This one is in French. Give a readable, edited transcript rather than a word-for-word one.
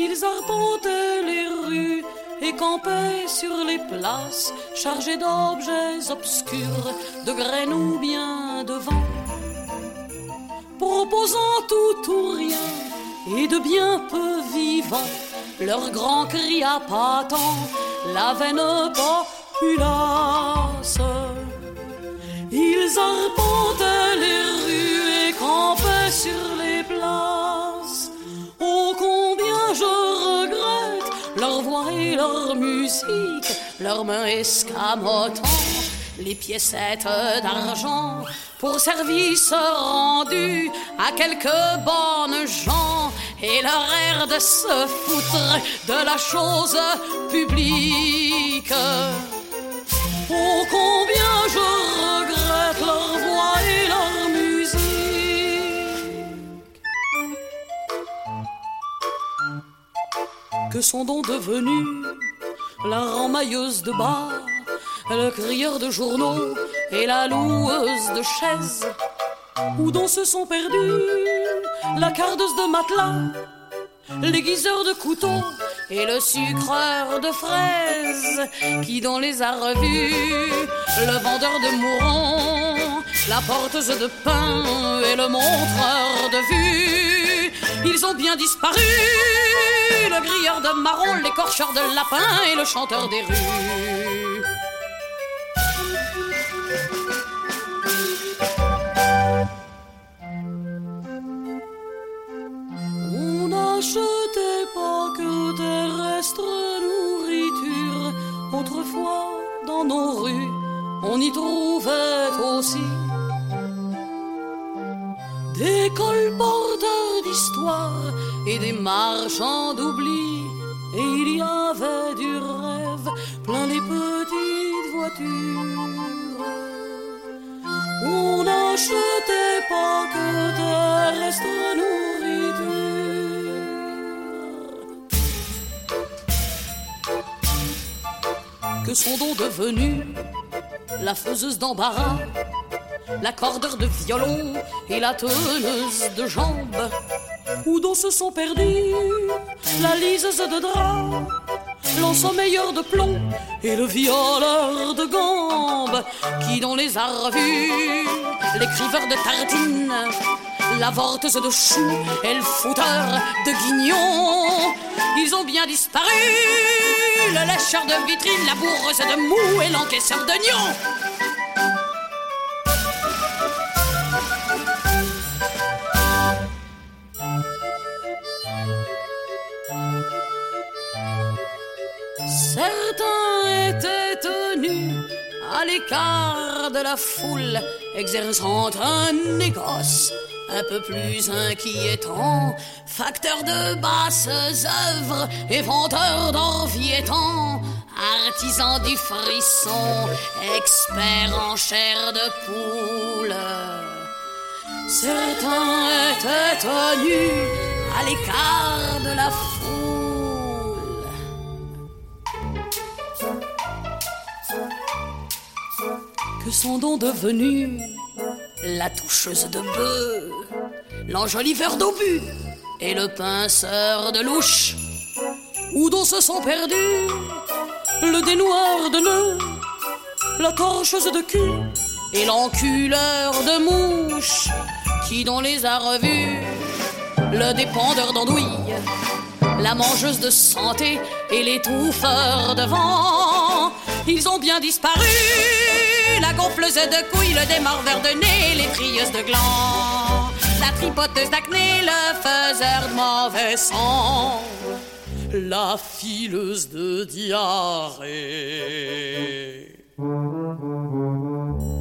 Ils arpentaient les rues et campaient sur les places, chargés d'objets obscurs, de graines ou bien de vin, proposant tout ou rien et de bien peu vivants. Leur grand cri appâtant la veine populace. Ils arpentaient les rues et campaient sur les places. Oh, combien je regrette leur voix et leur musique, leurs mains escamotant les piécettes d'argent pour service rendu à quelques bonnes gens et leur air de se foutre de la chose publique. Oh, combien je regrette leur voix et leur musique. Que sont donc devenus la ramailleuse de bar, le crieur de journaux et la loueuse de chaises? Où donc se sont perdus la cardeuse de matelas, l'aiguiseur de couteaux et le sucreur de fraises? Qui donc les a revus? Le vendeur de mourons, la porteuse de pain et le montreur de vue. Ils ont bien disparu, le grilleur de marron, l'écorcheur de lapin et le chanteur des rues. On n'achetait pas que terrestre nourriture. Autrefois, dans nos rues, on y trouvait aussi des colporteurs d'histoire et des marchands d'oubli. Et il y avait du rêve plein les petites voitures. On n'achetait pas que terrestre nourriture. Que sont donc devenus la faiseuse d'embarras, l'accordeur de violon et la teneuse de jambes? Où donc se sont perdus la liseuse de drap, l'ensommeilleur de plomb et le violeur de gambes? Qui donc les a revus? L'écriveur de tartines, la vorteuse de choux et le fouteur de guignons. Ils ont bien disparu, le lécheur de vitrine, la bourreuse de mou et l'encaisseur d'oignons. Certains étaient tenus à l'écart de la foule, exerçant un négoce un peu plus inquiétant, facteur de basses œuvres et vendeur d'enviétants, artisan du frisson, expert en chair de poule. Certains étaient tenus à l'écart de la foule. Que sont donc devenus la toucheuse de bœuf, l'enjoliveur d'obus et le pinceur de louche? Où donc se sont perdus le dénoueur de nœuds, la torcheuse de cul et l'enculeur de mouches? Qui donc les a revus? Le dépendeur d'andouille, la mangeuse de santé et l'étouffeur de vent. Ils ont bien disparu, la gonfleuse de couilles, le démorveur de nez, les trieuses de glands, la tripoteuse d'acné, le faiseur de mauvais sang, la fileuse de diarrhée.